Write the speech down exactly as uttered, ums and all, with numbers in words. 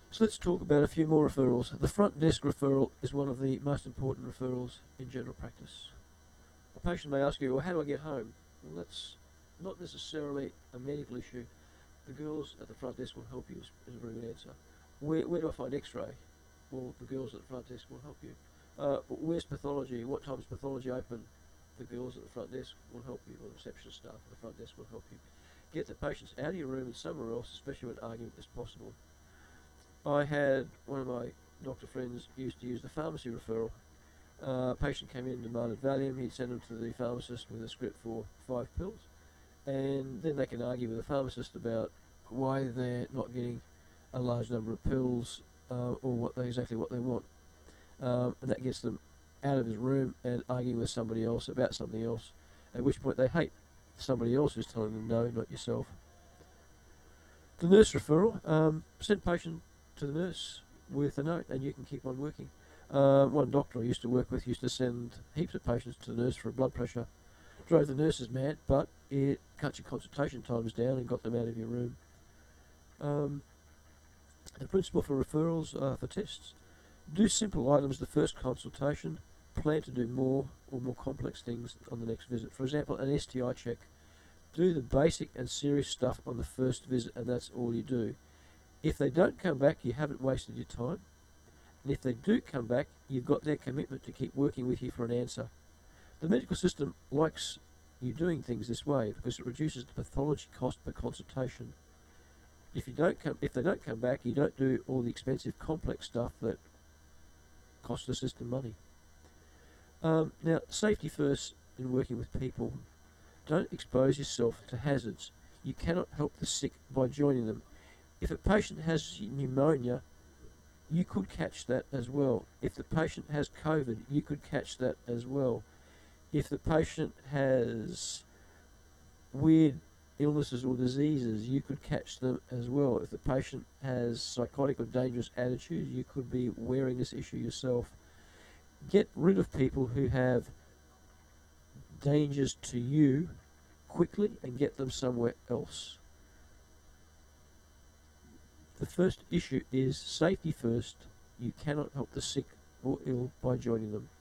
So let's talk about a few more referrals. The front desk referral is one of the most important referrals in general practice. A patient may ask you, well, how do I get home? Well, that's not necessarily a medical issue. The girls at the front desk will help you, is, is a very good answer. Where, where do I find x-ray? Well, the girls at the front desk will help you. Uh, but where's pathology? What time is pathology open? The girls at the front desk will help you, or the reception staff at the front desk will help you. Get the patients out of your room and somewhere else, especially when argument is possible. I had one of my doctor friends used to use the pharmacy referral. Uh, a patient came in and demanded Valium. He'd send them to the pharmacist with a script for five pills, and then they can argue with the pharmacist about why they're not getting a large number of pills, uh, or what they, exactly what they want, um, and that gets them out of his room and arguing with somebody else about something else, at which point they hate somebody else who's telling them no, not yourself. The nurse referral, um, send patient to the nurse with a note and you can keep on working. Uh, one doctor I used to work with used to send heaps of patients to the nurse for blood pressure. Drove the nurses mad, but it cut your consultation times down and got them out of your room. Um, the principle for referrals uh, for tests. Do simple items the first consultation. Plan to do more or more complex things on the next visit. For example, an S T I check. Do the basic and serious stuff on the first visit, and that's all you do. If they don't come back, you haven't wasted your time. And if they do come back, you've got their commitment to keep working with you for an answer. The medical system likes you doing things this way because it reduces the pathology cost per consultation. If you don't come, if they don't come back, you don't do all the expensive, complex stuff that costs the system money. Um, now, safety first in working with people. Don't expose yourself to hazards. You cannot help the sick by joining them. If a patient has pneumonia, you could catch that as well. If the patient has COVID, you could catch that as well. If the patient has weird illnesses or diseases, you could catch them as well. If the patient has psychotic or dangerous attitudes, you could be wearing this issue yourself. Get rid of people who have dangers to you quickly and get them somewhere else. The first issue is safety first. You cannot help the sick or ill by joining them.